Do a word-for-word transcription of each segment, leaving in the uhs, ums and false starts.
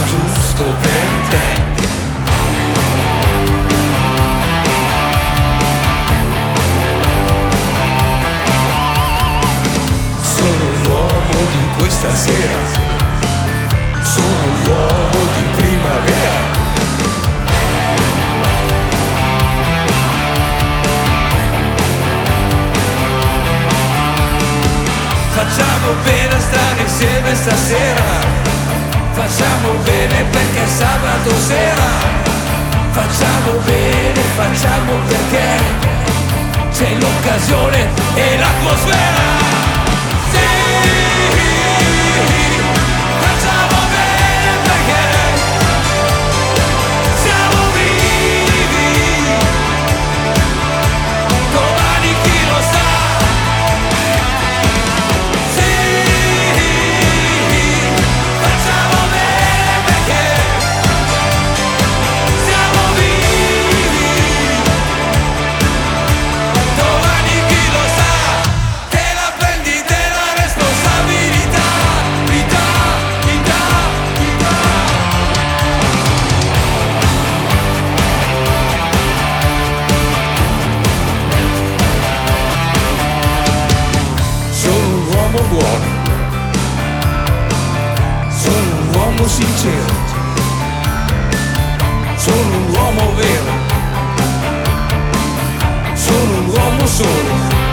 giusto per te. Sono l'uomo di questa sera, sono l'uomo di primavera. Facciamo bene a stare insieme stasera, facciamo bene perché è sabato sera, facciamo bene, facciamo perché c'è l'occasione e l'atmosfera. Sincero, sono un uomo vero, sono un uomo solo.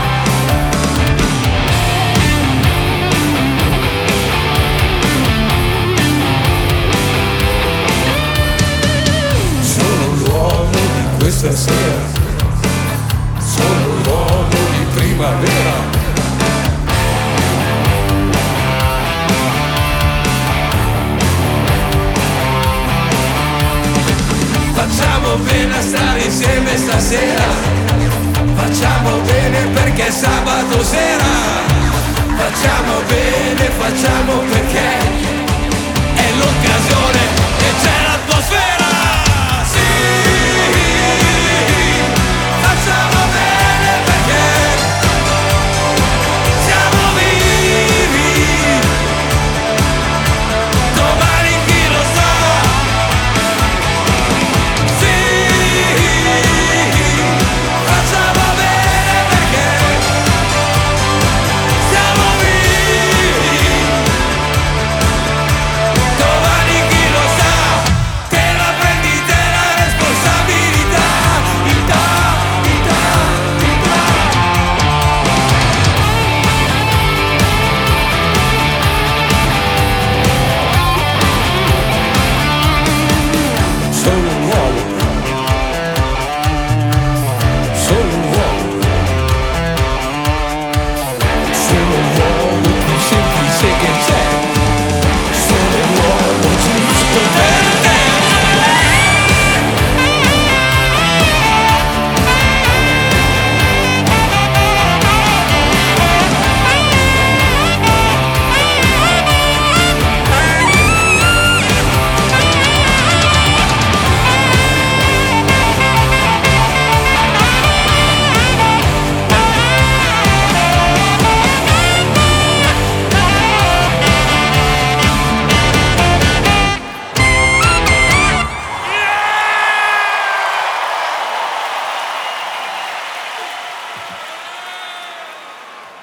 Sono l'uomo di questa sera, sono l'uomo di primavera. Facciamo bene a stare insieme stasera, facciamo bene perché è sabato sera, facciamo bene, facciamo perché